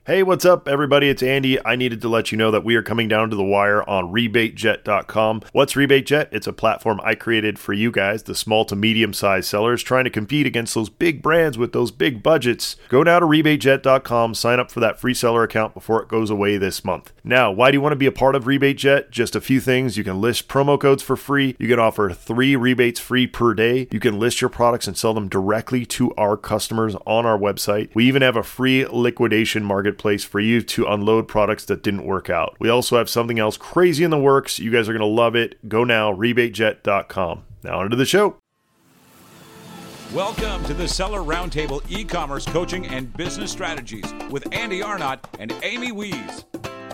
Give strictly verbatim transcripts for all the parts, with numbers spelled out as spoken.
Hey, what's up, everybody? It's Andy. I needed to let you know that we are coming down to the wire on rebate jet dot com. What's RebateJet? It's a platform I created for you guys, the small to medium-sized sellers, trying to compete against those big brands with those big budgets. Go now to rebate jet dot com, sign up for that free seller account before it goes away this month. Now, why do you want to be a part of RebateJet? Just a few things. You can list promo codes for free. You can offer three rebates free per day. You can list your products and sell them directly to our customers on our website. We even have a free liquidation market place for you to unload products that didn't work out. We also have something else crazy in the works. You guys are going to love it. Go now, rebate jet dot com. Now onto the show. Welcome to the Seller Roundtable e-commerce coaching and business strategies with Andy Arnott and Amy Wees.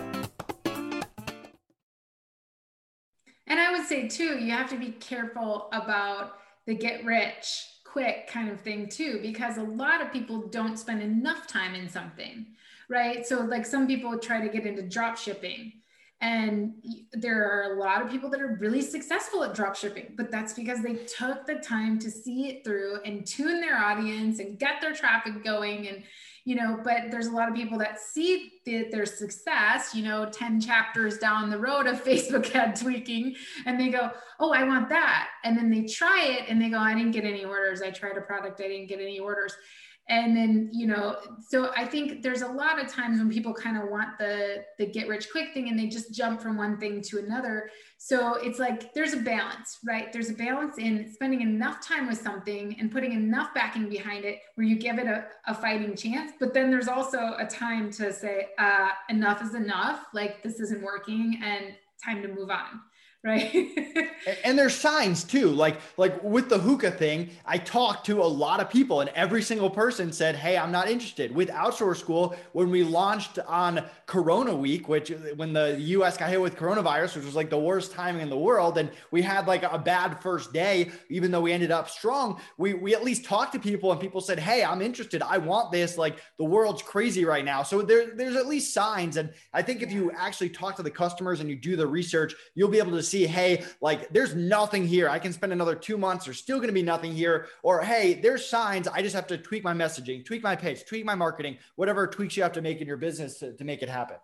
And I would say too, you have to be careful about the get rich quick kind of thing too, because a lot of people don't spend enough time in something. Right. So like some people try to get into drop shipping, and there are a lot of people that are really successful at drop shipping, but that's because they took the time to see it through and tune their audience and get their traffic going. And, you know, but there's a lot of people that see the, their success, you know, ten chapters down the road of Facebook ad tweaking, and they go, oh, I want that. And then they try it and they go, I didn't get any orders. I tried a product. I didn't get any orders. And then, you know, so I think there's a lot of times when people kind of want the, the get rich quick thing and they just jump from one thing to another. So it's like, there's a balance, right? There's a balance in spending enough time with something and putting enough backing behind it where you give it a, a fighting chance. But then there's also a time to say, uh, enough is enough. Like, this isn't working and time to move on. Right. And there's signs too, like, like with the hookah thing, I talked to a lot of people and every single person said, hey, I'm not interested. With Outsource School, when we launched on Corona week, which when the U S got hit with coronavirus, which was like the worst timing in the world. And we had like a bad first day, even though we ended up strong, we, we at least talked to people and people said, hey, I'm interested. I want this. Like, the world's crazy right now. So there, there's at least signs. And I think if you actually talk to the customers and you do the research, you'll be able to see, hey, like, there's nothing here. I can spend another two months. There's still going to be nothing here. Or, hey, there's signs. I just have to tweak my messaging, tweak my page, tweak my marketing, whatever tweaks you have to make in your business to, to make it happen.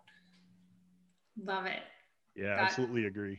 Love it. Yeah, That- absolutely agree.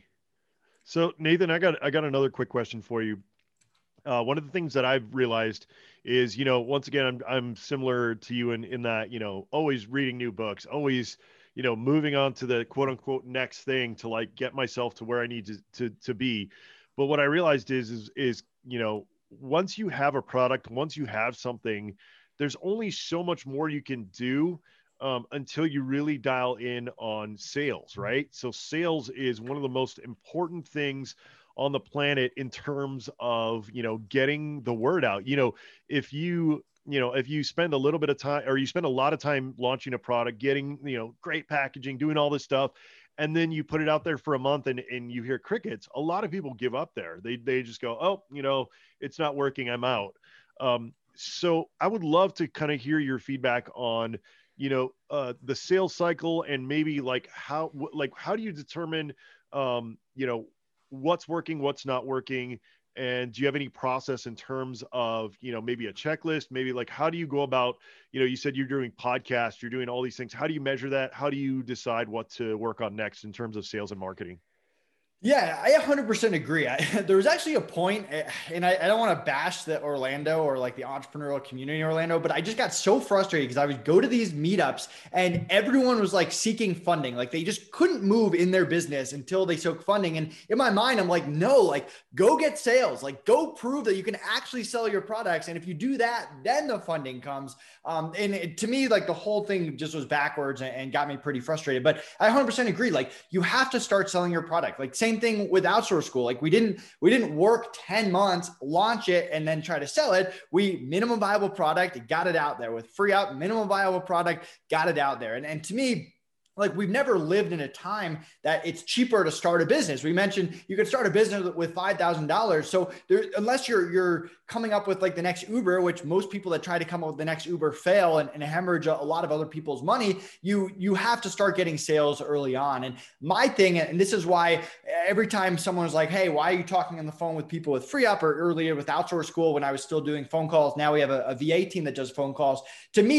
So Nathan, I got, I got another quick question for you. Uh, one of the things that I've realized is, you know, once again, I'm, I'm similar to you in, in that, you know, always reading new books, always, you know, moving on to the quote unquote next thing to like get myself to where I need to, to, to be. But what I realized is, is, is, you know, once you have a product, once you have something, there's only so much more you can do um, until you really dial in on sales, right? So sales is one of the most important things on the planet in terms of, you know, getting the word out. You know, if you, you know, if you spend a little bit of time or you spend a lot of time launching a product, getting, you know, great packaging, doing all this stuff, and then you put it out there for a month and, and you hear crickets, a lot of people give up there. They, they just go, oh, you know, it's not working, I'm out. Um, so I would love to kind of hear your feedback on, you know, uh, the sales cycle and maybe like how, like, how do you determine, um, you know, what's working, what's not working? And do you have any process in terms of, you know, maybe a checklist, maybe like, how do you go about, you know, you said you're doing podcasts, you're doing all these things. How do you measure that? How do you decide what to work on next in terms of sales and marketing? Yeah, I one hundred percent agree. I, there was actually a point, and I, I don't want to bash the Orlando or like the entrepreneurial community in Orlando, but I just got so frustrated because I would go to these meetups and everyone was like seeking funding. Like they just couldn't move in their business until they took funding. And in my mind, I'm like, no, like go get sales, like go prove that you can actually sell your products. And if you do that, then the funding comes. Um, and it, to me, like the whole thing just was backwards and, and got me pretty frustrated. But I one hundred percent agree. Like you have to start selling your product. Like same thing with Outsource School. Like we didn't, we didn't work ten months, launch it, and then try to sell it. We minimum viable product, got it out there with free out, minimum viable product, got it out there. And, and to me, like we've never lived in a time that it's cheaper to start a business. We mentioned you could start a business with five thousand dollars. So there, unless you're, you're coming up with like the next Uber, which most people that try to come up with the next Uber fail and, and hemorrhage a, a lot of other people's money, you, you have to start getting sales early on. And my thing, and this is why every time someone's like, hey, why are you talking on the phone with people with Free Up, or earlier with Outsource School when I was still doing phone calls, now we have a, a V A team that does phone calls. To me, the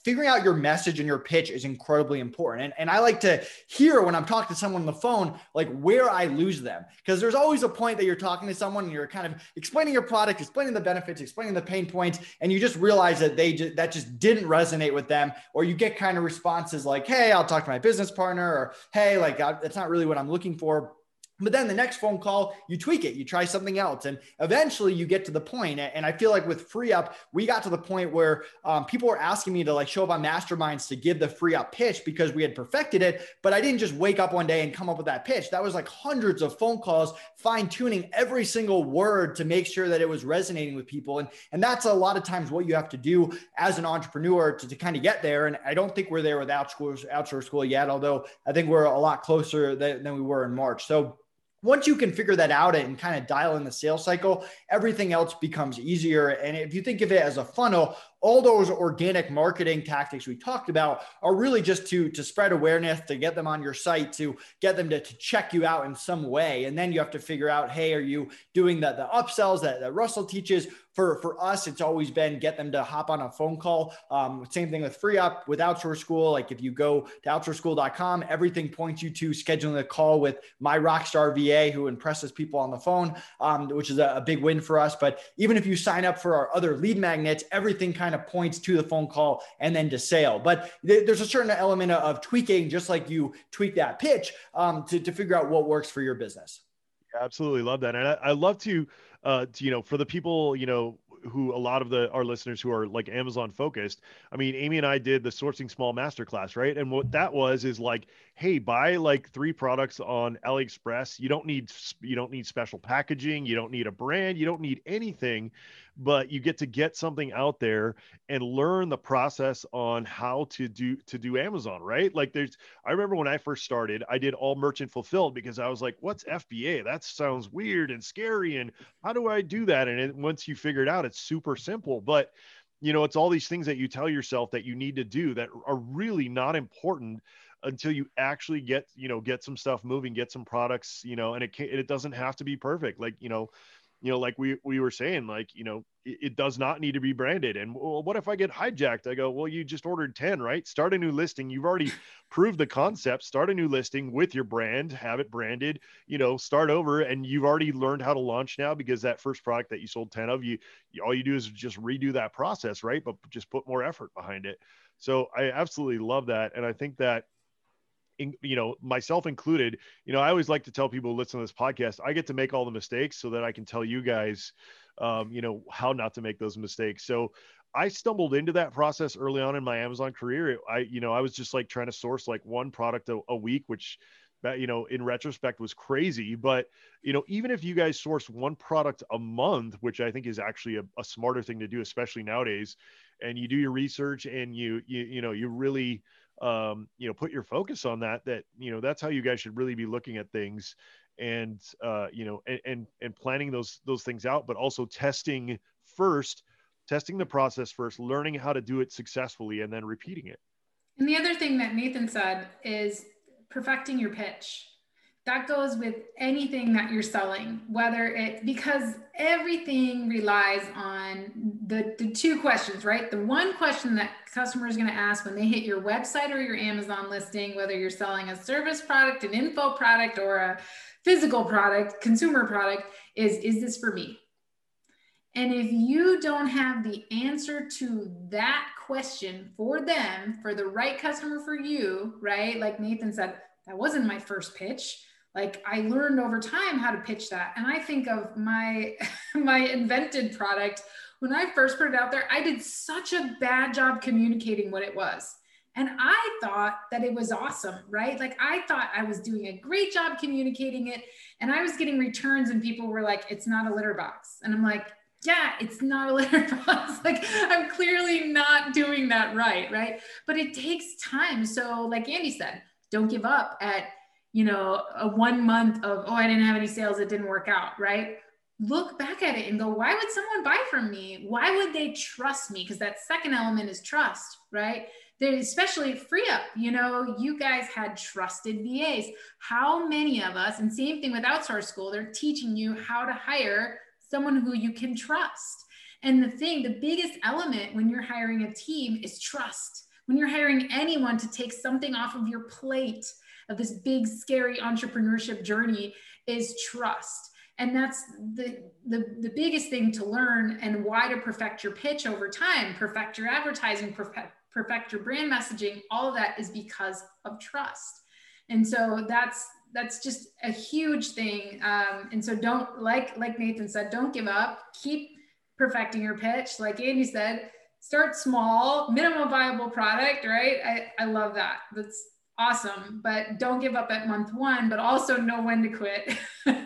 figuring out your message and your pitch is incredibly important. And, and I like to hear when I'm talking to someone on the phone, like where I lose them, because there's always a point that you're talking to someone and you're kind of explaining your product, explaining the benefits, explaining the pain points, and you just realize that they just, that just didn't resonate with them. Or you get kind of responses like, hey, I'll talk to my business partner, or hey, like I, that's not really what I'm looking for. But then the next phone call, you tweak it, you try something else. And eventually you get to the point. And I feel like with FreeUp, we got to the point where um, people were asking me to like show up on masterminds to give the FreeUp pitch because we had perfected it. But I didn't just wake up one day and come up with that pitch. That was like hundreds of phone calls, fine tuning every single word to make sure that it was resonating with people. And, and that's a lot of times what you have to do as an entrepreneur to, to kind of get there. And I don't think we're there with Outsource, Outsource School yet, although I think we're a lot closer than, than we were in March. So once you can figure that out and kind of dial in the sales cycle, everything else becomes easier. And if you think of it as a funnel, all those organic marketing tactics we talked about are really just to, to spread awareness, to get them on your site, to get them to, to check you out in some way. And then you have to figure out, hey, are you doing the, the upsells that, that Russell teaches? For, for us, it's always been get them to hop on a phone call. Um, same thing with FreeUp, with Outsource School. Like if you go to outsource school dot com, everything points you to scheduling a call with my rockstar V A who impresses people on the phone, um, which is a, a big win for us. But even if you sign up for our other lead magnets, everything kind of points to the phone call and then to sale. But th- there's a certain element of, of tweaking, just like you tweak that pitch um, to, to figure out what works for your business. Absolutely love that. And I, I love to, uh, to, you know, for the people, you know, who a lot of the our listeners who are like Amazon focused. I mean, Amy and I did the Sourcing Small Masterclass, right? And what that was is like, hey, buy like three products on AliExpress. You don't need you don't need special packaging. You don't need a brand. You don't need anything, but you get to get something out there and learn the process on how to do to do Amazon, right? Like there's, I remember when I first started, I did all merchant fulfilled because I was like, what's F B A? That sounds weird and scary. And how do I do that? And it, once you figure it out, it's super simple. But you know, it's all these things that you tell yourself that you need to do that are really not important until you actually get, you know, get some stuff moving, get some products, you know, and it can't, it doesn't have to be perfect. Like, you know, you know, like we, we were saying, like, you know, it, it does not need to be branded. And well, what if I get hijacked? I go, well, you just ordered ten, right? Start a new listing. You've already proved the concept, start a new listing with your brand, have it branded, you know, start over. And you've already learned how to launch now because that first product that you sold ten of, you, you all you do is just redo that process, right? But just put more effort behind it. So I absolutely love that. And I think that, In, you know, myself included, you know, I always like to tell people who listen to this podcast, I get to make all the mistakes so that I can tell you guys, um, you know, how not to make those mistakes. So I stumbled into that process early on in my Amazon career. I, you know, I was just like trying to source like one product a, a week, which, you know, in retrospect was crazy. But, you know, even if you guys source one product a month, which I think is actually a, a smarter thing to do, especially nowadays, and you do your research and you, you, you know, you really, um, you know, put your focus on that, that, you know, that's how you guys should really be looking at things and, uh, you know, and, and, and planning those, those things out, but also testing first, testing the process first, learning how to do it successfully, and then repeating it. And the other thing that Nathan said is perfecting your pitch. That goes with anything that you're selling, whether it, because everything relies on the, the two questions, right? The one question that customer is going to ask when they hit your website or your Amazon listing, whether you're selling a service product, an info product, or a physical product, consumer product, is, is this for me? And if you don't have the answer to that question for them, for the right customer for you, right? Like Nathan said, that wasn't my first pitch. Like I learned over time how to pitch that. And I think of my, my invented product. When I first put it out there, I did such a bad job communicating what it was. And I thought that it was awesome, right? Like I thought I was doing a great job communicating it. And I was getting returns and people were like, it's not a litter box. And I'm like, yeah, it's not a litter box. Like I'm clearly not doing that right, right? But it takes time. So like Andy said, don't give up at, you know, a one month of, oh, I didn't have any sales, it didn't work out, right? Look back at it and go, why would someone buy from me? Why would they trust me? Because that second element is trust, right? There, especially FreeUp, you know, you guys had trusted V As. How many of us, and same thing with Outsource School, they're teaching you how to hire someone who you can trust. And the thing, the biggest element when you're hiring a team is trust. when you're hiring anyone to take something off of your plate of this big, scary entrepreneurship journey, is trust. And that's the, the, the biggest thing to learn, and why to perfect your pitch over time, perfect your advertising, perfect, perfect your brand messaging. All of that is because of trust. And so that's, that's just a huge thing. Um, and so don't, like, like Nathan said, don't give up, keep perfecting your pitch. Like Andy said, start small, minimum viable product, right? I, I love that. That's awesome. But don't give up at month one, but also know when to quit.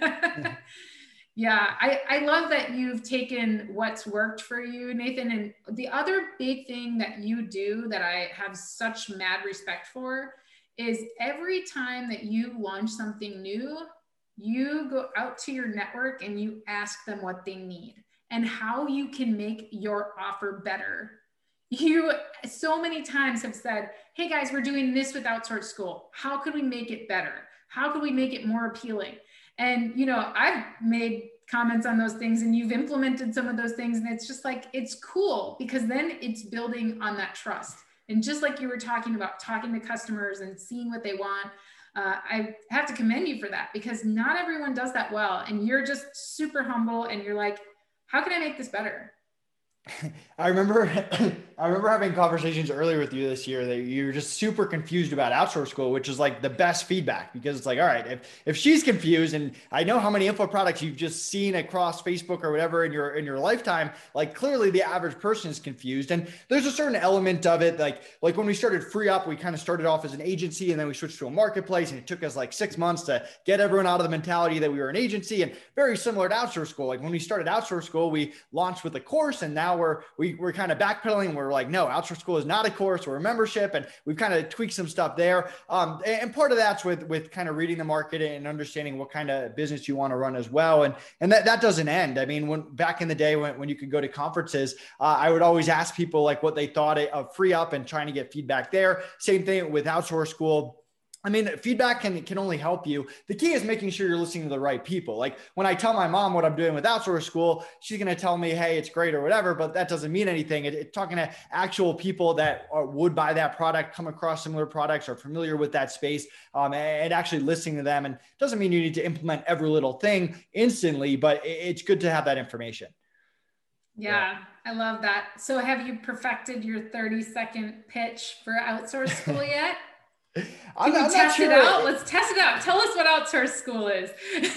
Yeah, I, I love that you've taken what's worked for you, Nathan. And the other big thing that you do that I have such mad respect for is every time that you launch something new, you go out to your network and you ask them what they need and how you can make your offer better. You so many times have said, hey guys, we're doing this with Outsource School. How could we make it better? How could we make it more appealing? And, you know, I've made comments on those things and you've implemented some of those things. And it's just like, it's cool because then it's building on that trust. And just like you were talking about, talking to customers and seeing what they want, uh, I have to commend you for that, because not everyone does that well. And you're just super humble and you're like, how can I make this better? I remember, I remember having conversations earlier with you this year that you were just super confused about Outsource School, which is like the best feedback, because it's like, all right, if, if she's confused, and I know how many info products you've just seen across Facebook or whatever in your, in your lifetime, like clearly the average person is confused. And there's a certain element of it. Like, like when we started Free Up, we kind of started off as an agency and then we switched to a marketplace, and it took us like six months to get everyone out of the mentality that we were an agency. And very similar to Outsource School. Like when we started Outsource School, we launched with a course, and now we're, we, we're kind of backpedaling. We're like, no, Outsource School is not a course, we're a membership. And we've kind of tweaked some stuff there. Um, and part of that's with, with kind of reading the market and understanding what kind of business you want to run as well. And, and that, that doesn't end. I mean, when back in the day, when, when you could go to conferences, uh, I would always ask people like what they thought of Free Up and trying to get feedback there. Same thing with Outsource School. I mean, feedback can, can only help you. The key is making sure you're listening to the right people. Like when I tell my mom what I'm doing with Outsource School, she's going to tell me, hey, it's great or whatever, but that doesn't mean anything. It, it, talking to actual people that are, would buy that product, come across similar products, are familiar with that space, um, and actually listening to them. And doesn't mean you need to implement every little thing instantly, but it, it's good to have that information. Yeah, yeah, I love that. So have you perfected your thirty second pitch for Outsource School yet? Can I'm, you I'm test sure. it out? Let's test it out. Tell us what Outsource School is.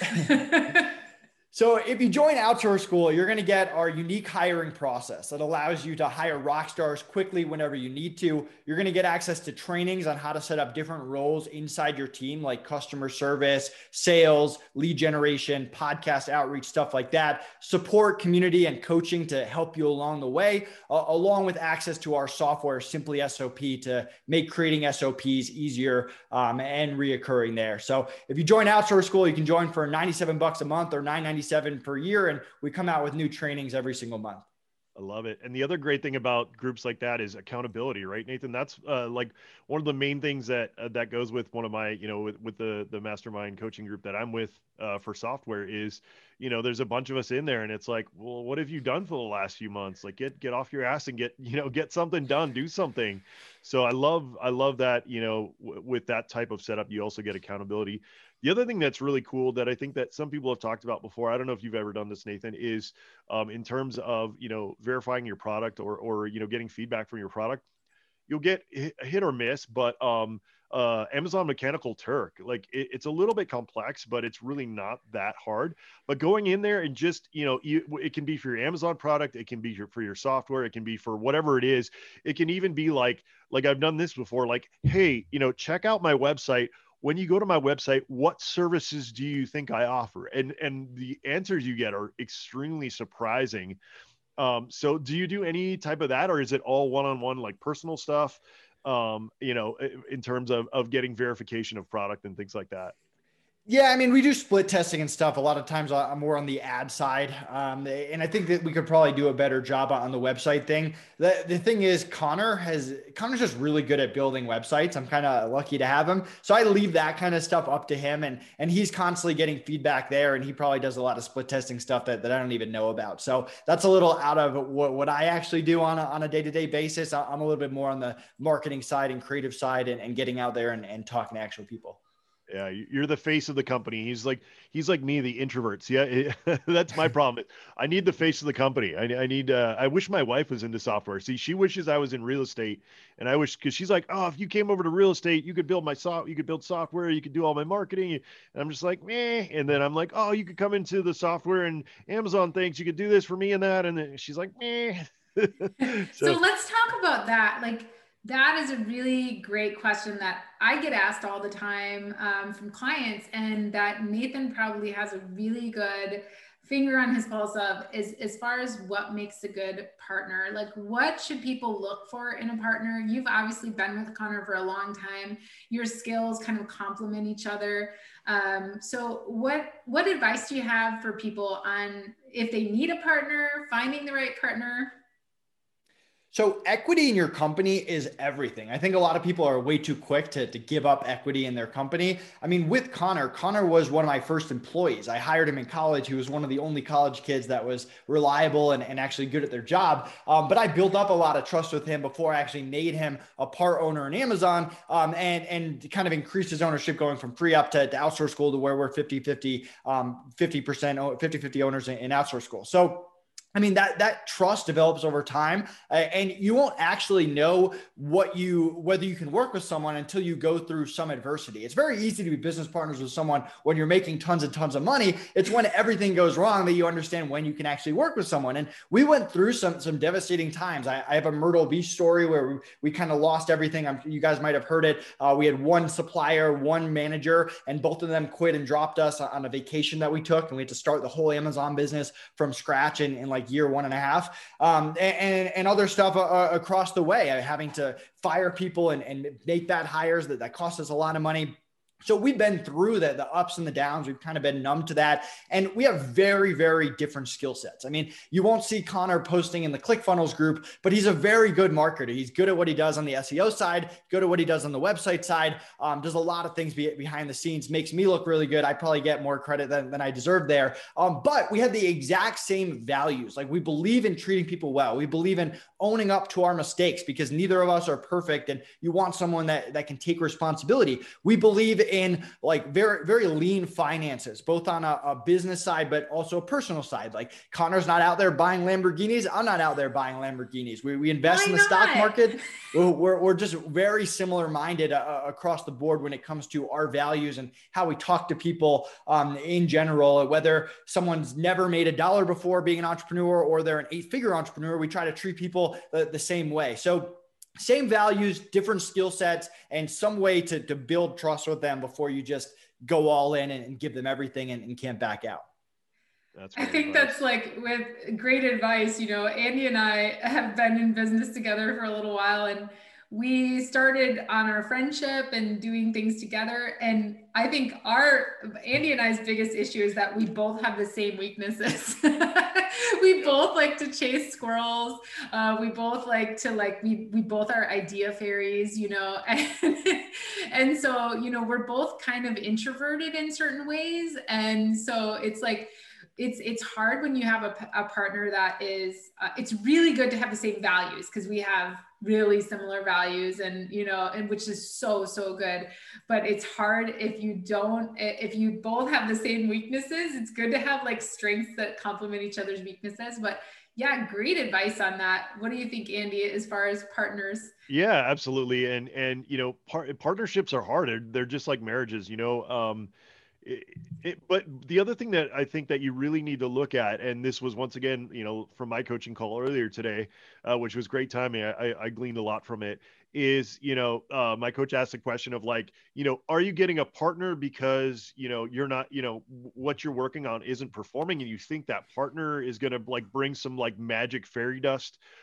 So if you join Outsource School, you're going to get our unique hiring process that allows you to hire rock stars quickly whenever you need to. You're going to get access to trainings on how to set up different roles inside your team, like customer service, sales, lead generation, podcast outreach, stuff like that. Support, community, and coaching to help you along the way, uh, along with access to our software, Simply S O P, to make creating S O Ps easier um, and reoccurring there. So if you join Outsource School, you can join for ninety-seven bucks a month or nine ninety-seven per year. And we come out with new trainings every single month. I love it. And the other great thing about groups like that is accountability, right, Nathan? That's uh, like one of the main things that uh, that goes with one of my, you know, with, with the the mastermind coaching group that I'm with uh, for software is, you know, there's a bunch of us in there, and it's like, well, what have you done for the last few months? Like, get get off your ass and get, you know, get something done, do something. So I love I love that, you know, w- with that type of setup, you also get accountability. The other thing that's really cool that I think that some people have talked about before, I don't know if you've ever done this, Nathan, is um, in terms of, you know, verifying your product or, or, you know, getting feedback from your product. You'll get a hit or miss, but um, uh, Amazon Mechanical Turk, like it, it's a little bit complex, but it's really not that hard. But going in there and just, you know, you, it can be for your Amazon product. It can be your, for your software. It can be for whatever it is. It can even be like, like I've done this before, like, hey, you know, check out my website. When you go to my website, what services do you think I offer? And and the answers you get are extremely surprising. Um, so do you do any type of that, or is it all one-on-one, like personal stuff, um, you know, in terms of, of getting verification of product and things like that? Yeah, I mean, we do split testing and stuff. A lot of times I'm more on the ad side. Um, and I think that we could probably do a better job on the website thing. The, the thing is, Connor has, Connor's just really good at building websites. I'm kind of lucky to have him. So I leave that kind of stuff up to him, and, and he's constantly getting feedback there. And he probably does a lot of split testing stuff that, that I don't even know about. So that's a little out of what, what I actually do on a, on a day-to-day basis. I'm a little bit more on the marketing side and creative side, and, and getting out there and, and talking to actual people. Yeah, you're the face of the company. He's like he's like me, the introvert. Yeah, it, that's my problem. I need the face of the company. I, I need. Uh, I wish my wife was into software. See, she wishes I was in real estate, and I wish, because she's like, oh, if you came over to real estate, you could build my soft, you could build software, you could do all my marketing. And I'm just like, meh. And then I'm like, oh, you could come into the software and Amazon things. You could do this for me and that. And then she's like, meh. so, so let's talk about that. Like, that is a really great question that I get asked all the time um, from clients, and that Nathan probably has a really good finger on his pulse of is as far as what makes a good partner. Like, what should people look for in a partner? You've obviously been with Connor for a long time. Your skills kind of complement each other. Um, so what, what advice do you have for people on if they need a partner, finding the right partner? So equity in your company is everything. I think a lot of people are way too quick to, to give up equity in their company. I mean, with Connor, Connor was one of my first employees. I hired him in college. He was one of the only college kids that was reliable and, and actually good at their job. Um, but I built up a lot of trust with him before I actually made him a part owner in Amazon, um, and, and kind of increased his ownership, going from free up to, to outsource school, to where we're fifty fifty, um, fifty percent, fifty fifty owners in, in outsource school. So I mean, that, that trust develops over time, uh, and you won't actually know what you, whether you can work with someone until you go through some adversity. It's very easy to be business partners with someone when you're making tons and tons of money. It's when everything goes wrong that you understand when you can actually work with someone. And we went through some, some devastating times. I, I have a Myrtle Beach story where we, we kind of lost everything. I'm, you guys might've heard it. Uh, we had one supplier, one manager, and both of them quit and dropped us on a vacation that we took. And we had to start the whole Amazon business from scratch in, in like year one and a half, um, and, and other stuff uh, across the way, having to fire people and, and make bad hires that, that cost us a lot of money. So we've been through the, the ups and the downs. We've kind of been numb to that. And we have very, very different skill sets. I mean, you won't see Connor posting in the ClickFunnels group, but he's a very good marketer. He's good at what he does on the S E O side, good at what he does on the website side, um, does a lot of things be, behind the scenes, makes me look really good. I probably get more credit than, than I deserve there. Um, but we have the exact same values. Like, we believe in treating people well. We believe in owning up to our mistakes, because neither of us are perfect. And you want someone that, that can take responsibility. We believe in like very, very lean finances, both on a, a business side, but also a personal side. Like, Connor's not out there buying Lamborghinis. I'm not out there buying Lamborghinis. We, we invest Why in the not? stock market. We're, we're just very similar minded uh, across the board when it comes to our values and how we talk to people um, in general, whether someone's never made a dollar before being an entrepreneur or they're an eight figure entrepreneur. We try to treat people the, the same way. So same values, different skill sets, and some way to, to build trust with them before you just go all in and, and give them everything and, and can't back out. That's I think advice. That's like with great advice. You know, Andy and I have been in business together for a little while, and we started on our friendship and doing things together. And I think our, Andy and I's biggest issue is that we both have the same weaknesses. We both like to chase squirrels. Uh, we both like to like, we, we both are idea fairies, you know, and, and so, you know, we're both kind of introverted in certain ways. And so it's like, it's, it's hard when you have a, a partner that is, uh, it's really good to have the same values, because we have really similar values, and, you know, and which is so, so good. But it's hard if you don't, if you both have the same weaknesses. It's good to have like strengths that complement each other's weaknesses. But yeah, great advice on that. What do you think, Andy, as far as partners? Yeah, absolutely. And, and, you know, par- partnerships are hard. They're, they're just like marriages, you know, um, It, it, but the other thing that I think that you really need to look at, and this was once again, you know, from my coaching call earlier today, uh, which was great timing. I, I, I gleaned a lot from it. Is, you know, uh, my coach asked the question of like, you know, are you getting a partner because, you know, you're not, you know, what you're working on isn't performing, and you think that partner is going to like bring some like magic fairy dust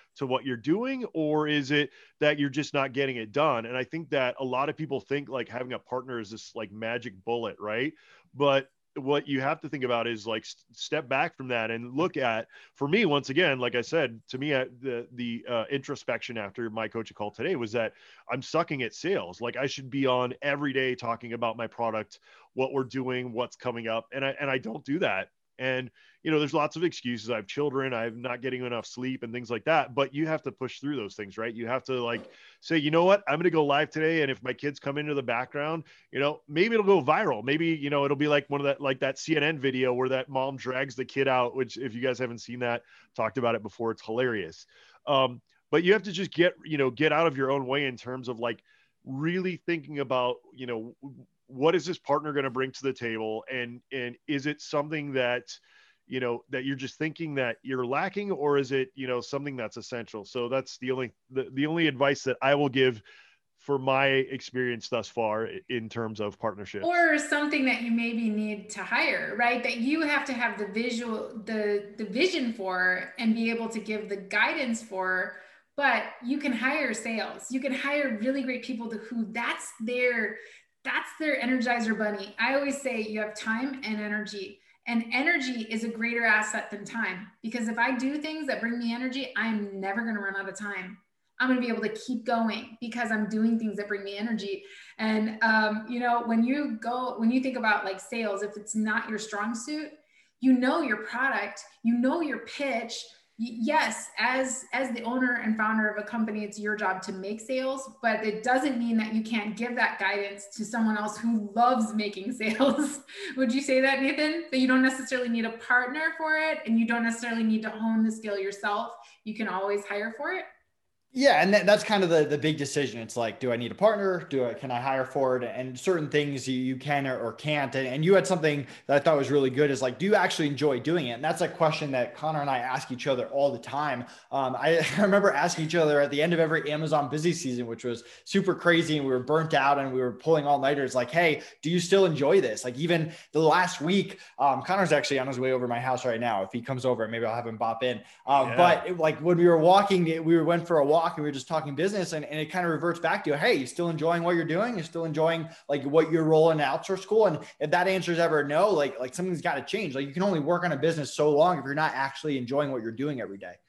to what you're doing, or is it that you're just not getting it done? And I think that a lot of people think like having a partner is this like magic bullet, right? But what you have to think about is like st- step back from that and look at, for me, once again, like I said, to me, uh, the, the uh, introspection after my coaching call today was that I'm sucking at sales. Like I should be on every day talking about my product, what we're doing, what's coming up. And I, and I don't do that. And, you know, there's lots of excuses. I have children, I'm not getting enough sleep and things like that, but you have to push through those things, right? You have to like say, you know what, I'm going to go live today. And if my kids come into the background, you know, maybe it'll go viral. Maybe, you know, it'll be like one of that, like that C N N video where that mom drags the kid out, which if you guys haven't seen that, talked about it before, it's hilarious. Um, but you have to just get, you know, get out of your own way in terms of like really thinking about, you know, what is this partner going to bring to the table? And, and is it something that, you know, that you're just thinking that you're lacking, or is it, you know, something that's essential? So that's the only, the, the only advice that I will give for my experience thus far in terms of partnerships. Or something that you maybe need to hire, right? That you have to have the visual, the, the vision for, and be able to give the guidance for, but you can hire sales. You can hire really great people to who that's their, that's their Energizer bunny. I always say you have time and energy, and energy is a greater asset than time, because if I do things that bring me energy, I'm never going to run out of time. I'm going to be able to keep going because I'm doing things that bring me energy. And, um, you know, when you go, when you think about like sales, if it's not your strong suit, you know, your product, you know, your pitch. Yes, as as the owner and founder of a company, it's your job to make sales, but it doesn't mean that you can't give that guidance to someone else who loves making sales. Would you say that, Nathan? That you don't necessarily need a partner for it, and you don't necessarily need to hone the skill yourself. You can always hire for it. Yeah. And that, that's kind of the, the big decision. It's like, do I need a partner? Do I, can I hire for it? And certain things you, you can or, or can't. And, and you had something that I thought was really good is like, do you actually enjoy doing it? And that's a question that Connor and I ask each other all the time. Um, I, I remember asking each other at the end of every Amazon busy season, which was super crazy. And we were burnt out and we were pulling all nighters, like, hey, do you still enjoy this? Like even the last week, um, Connor's actually on his way over to my house right now. If he comes over, maybe I'll have him bop in. Um, yeah. But it, like when we were walking, we went for a walk and we were just talking business, and, and it kind of reverts back to, hey, you still enjoying what you're doing? You're still enjoying like what your role in outsource school? And if that answer is ever no, like, like something's got to change. Like you can only work on a business so long if you're not actually enjoying what you're doing every day.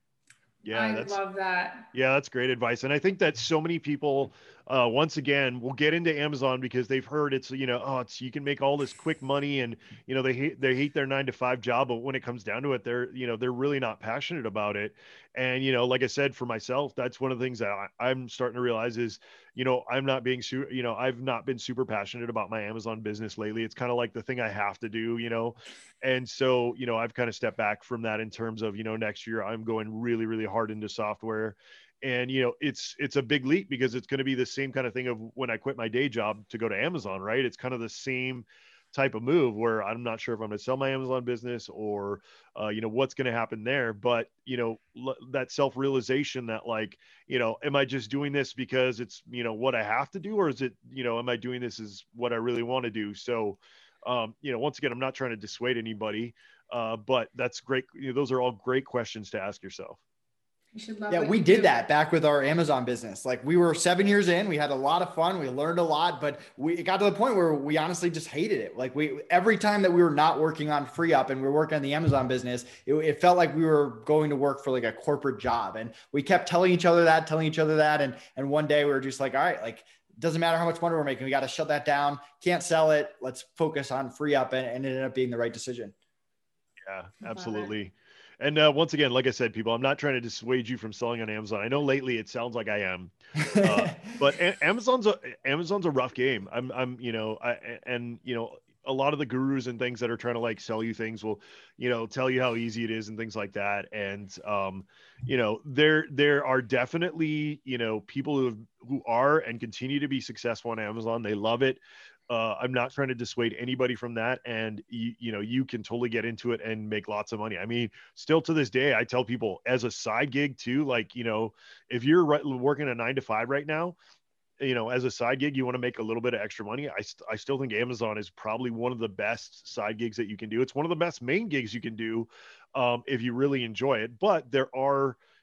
Yeah, I that's, love that. Yeah, that's great advice. And I think that so many people, uh, once again, will get into Amazon because they've heard it's, you know, oh, it's, you can make all this quick money, and, you know, they hate, they hate their nine to five job, but when it comes down to it, they're, you know, they're really not passionate about it. And, you know, like I said, for myself, that's one of the things that I, I'm starting to realize is, you know, I'm not being, su- you know, I've not been super passionate about my Amazon business lately. It's kind of like the thing I have to do, you know? And so, you know, I've kind of stepped back from that in terms of, you know, next year I'm going really, really hard into software. And, you know, it's, it's a big leap because it's going to be the same kind of thing of when I quit my day job to go to Amazon, right? It's kind of the same type of move where I'm not sure if I'm going to sell my Amazon business or, uh, you know, what's going to happen there. But, you know, l- that self-realization that like, you know, am I just doing this because it's, you know, what I have to do, or is it, you know, am I doing this as what I really want to do? So, um, you know, once again, I'm not trying to dissuade anybody, uh, but that's great. You know, those are all great questions to ask yourself. You should love Yeah, we did that back with our Amazon business. Like we were seven years in, we had a lot of fun. We learned a lot, but we it got to the point where we honestly just hated it. Like we, every time that we were not working on FreeUp and we were working on the Amazon business, it, it felt like we were going to work for like a corporate job. And we kept telling each other that, telling each other that. And, and one day we were just like, all right, like, doesn't matter how much money we're making. We got to shut that down. Can't sell it. Let's focus on FreeUp. And, and it ended up being the right decision. Yeah, absolutely. And uh, once again, like I said, people, I'm not trying to dissuade you from selling on Amazon. I know lately it sounds like I am, uh, but a- Amazon's a, Amazon's a rough game. I'm, I'm, you know, I, and you know, a lot of the gurus and things that are trying to like sell you things will, you know, tell you how easy it is and things like that. And, um, you know, there, there are definitely, you know, people who have, who are and continue to be successful on Amazon. They love it. Uh, I'm not trying to dissuade anybody from that. And you, you know, you can totally get into it and make lots of money. I mean, still to this day, I tell people as a side gig too, like, you know, if you're right, working a nine to five right now, you know, as a side gig, you want to make a little bit of extra money. I, st- I still think Amazon is probably one of the best side gigs that you can do. It's one of the best main gigs you can do um, if you really enjoy it. But there are,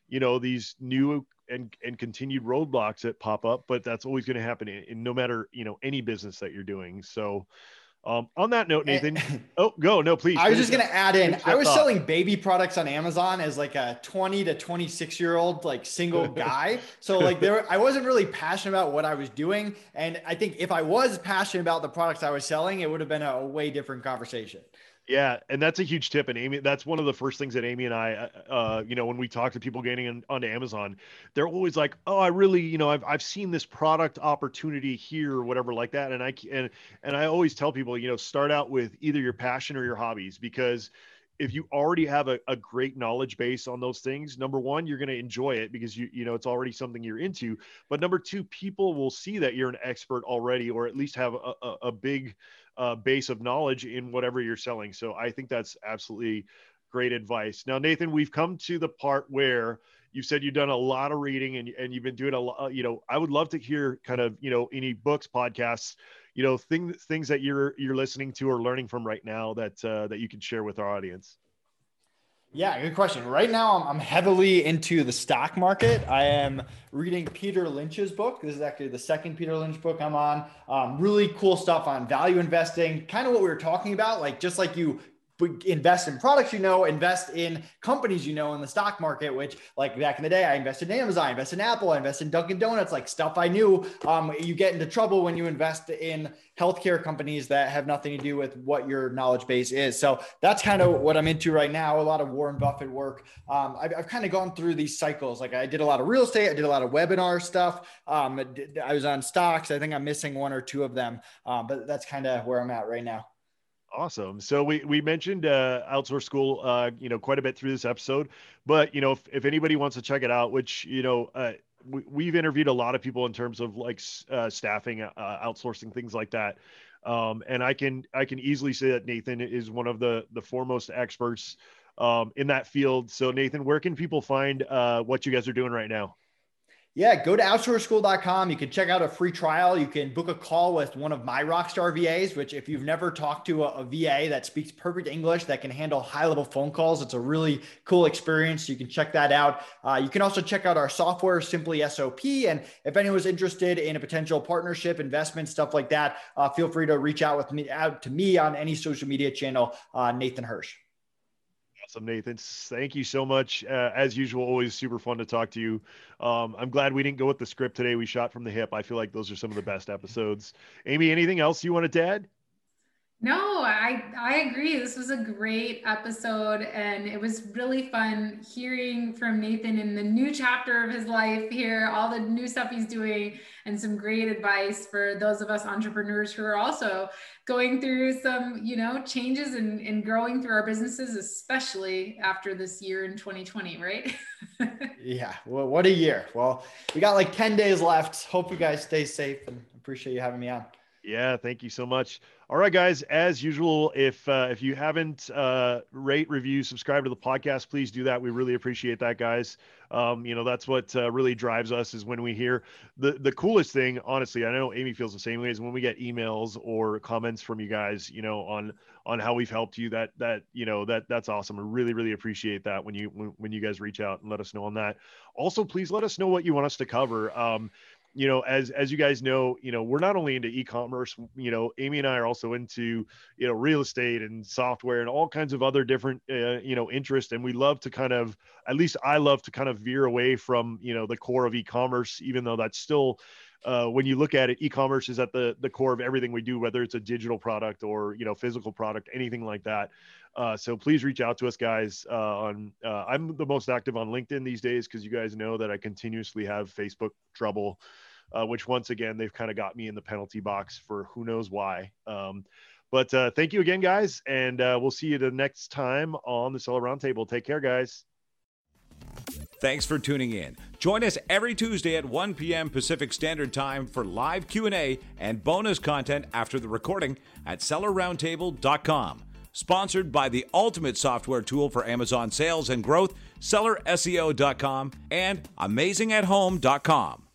you know, these new and, and continued roadblocks that pop up, but that's always going to happen in, in no matter, you know, any business that you're doing. So um, on that note, Nathan, oh, go, no, please. I was please, just going to add in, I was thought. selling baby products on Amazon as like a twenty to twenty-six year old, like single guy. So like there, I wasn't really passionate about what I was doing. And I think if I was passionate about the products I was selling, it would have been a way different conversation. Yeah. And that's a huge tip. And Amy, that's one of the first things that Amy and I, uh, you know, when we talk to people getting in, onto Amazon, they're always like, oh, I really, you know, I've, I've seen this product opportunity here or whatever like that. And I, and, and I always tell people, you know, start out with either your passion or your hobbies, because if you already have a, a great knowledge base on those things, number one, you're going to enjoy it because you, you know, it's already something you're into. But number two, people will see that you're an expert already, or at least have a, a, a big uh, base of knowledge in whatever you're selling. So I think that's absolutely great advice. Now, Nathan, we've come to the part where you said you've done a lot of reading and, and you've been doing a lot, you know, I would love to hear kind of, you know, any books, podcasts, you know, things, things that you're, you're listening to or learning from right now that, uh, that you can share with our audience. Yeah, good question. Right now, I'm, I'm heavily into the stock market. I am reading Peter Lynch's book. This is actually the second Peter Lynch book I'm on. Um, really cool stuff on value investing, kind of what we were talking about, like just like you invest in products, you know, invest in companies, you know, in the stock market, which like back in the day, I invested in Amazon, I invested in Apple, I invested in Dunkin' Donuts, like stuff I knew. Um, you get into trouble when you invest in healthcare companies that have nothing to do with what your knowledge base is. So that's kind of what I'm into right now. A lot of Warren Buffett work. Um, I've, I've kind of gone through these cycles. Like I did a lot of real estate. I did a lot of webinar stuff. Um, I was on stocks. I think I'm missing one or two of them. Um, but that's kind of where I'm at right now. Awesome. So we, we mentioned uh, Outsource School, uh, you know, quite a bit through this episode, but, you know, if, if anybody wants to check it out, which, you know, uh, we, we've interviewed a lot of people in terms of like uh, staffing, uh, outsourcing, things like that. Um, and I can, I can easily say that Nathan is one of the, the foremost experts um, in that field. So Nathan, where can people find uh, what you guys are doing right now? Yeah, go to outsource school dot com. You can check out a free trial. You can book a call with one of my Rockstar V As, which if you've never talked to a, a V A that speaks perfect English, that can handle high-level phone calls, it's a really cool experience. You can check that out. Uh, you can also check out our software, Simply S O P. And if anyone's interested in a potential partnership, investment, stuff like that, uh, feel free to reach out with me, out to me on any social media channel, uh, Nathan Hirsch. Awesome, Nathan. Thank you so much. Uh, as usual, always super fun to talk to you. Um, I'm glad we didn't go with the script today. We shot from the hip. I feel like those are some of the best episodes. Amy, anything else you wanted to add? No, I, I agree. This was a great episode, and it was really fun hearing from Nathan in the new chapter of his life here, all the new stuff he's doing, and some great advice for those of us entrepreneurs who are also going through some, you know, changes and, and growing through our businesses, especially after this year in twenty twenty, right? Yeah. Well, what a year. Well, we got like ten days left. Hope you guys stay safe, and appreciate you having me on. Yeah, thank you so much. All right, guys, as usual, if uh, if you haven't uh, rate, review, subscribe to the podcast, please do that. We really appreciate that, guys. Um, you know, that's what uh, really drives us, is when we hear the, the coolest thing, honestly, I know Amy feels the same way, is when we get emails or comments from you guys, you know, on on how we've helped you. That, that you know, that that's awesome. I really, really appreciate that when you when, when you guys reach out and let us know on that. Also, please let us know what you want us to cover. Um, You know, as, as you guys know, you know, we're not only into e-commerce, you know, Amy and I are also into, you know, real estate and software and all kinds of other different, uh, you know, interests. And we love to kind of, at least I love to kind of veer away from, you know, the core of e-commerce, even though that's still, uh, when you look at it, e-commerce is at the, the core of everything we do, whether it's a digital product or, you know, physical product, anything like that. Uh, so please reach out to us, guys. Uh, on uh, I'm the most active on LinkedIn these days, because you guys know that I continuously have Facebook trouble. Uh, which once again, they've kind of got me in the penalty box for who knows why. Um, but uh, thank you again, guys. And uh, we'll see you the next time on the Seller Roundtable. Take care, guys. Thanks for tuning in. Join us every Tuesday at one p.m. Pacific Standard Time for live Q and A and bonus content after the recording at seller roundtable dot com. Sponsored by the ultimate software tool for Amazon sales and growth, seller S E O dot com and amazing at home dot com.